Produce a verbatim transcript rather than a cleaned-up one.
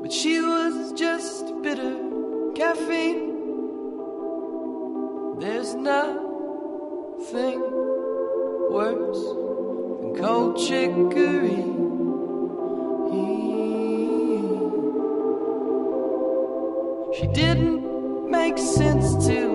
but she was just bitter caffeine. There's nothing worse than cold chicory. She didn't make sense to